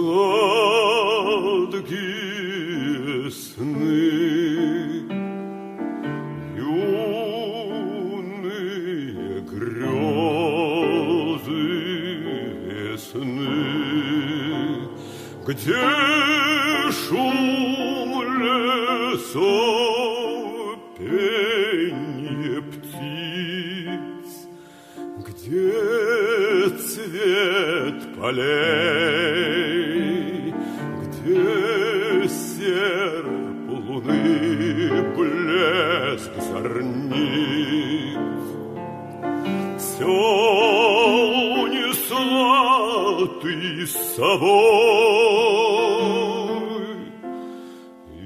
сладкие сны, юные грезы весны, где шум лесов, пенье птиц, где цвет полей, где серп луны, блеск зорниц. Все унесла ты с собой, и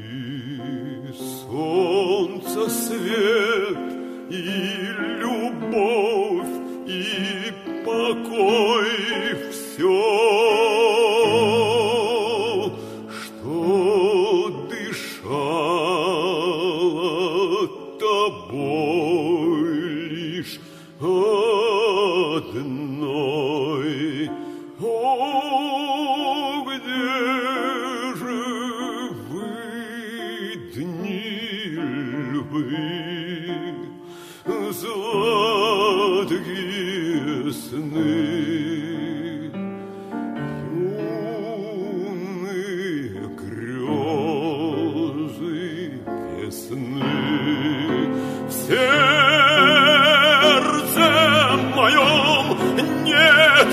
солнце свет, и любовь, и покой, все, что дышало тобой лишь одной. О, где же вы, дни любви, сладкие сны, юные грезы весны. В сердце моем нет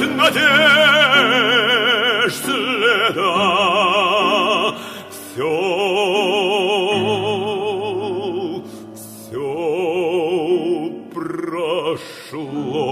надежд следа, все прошло.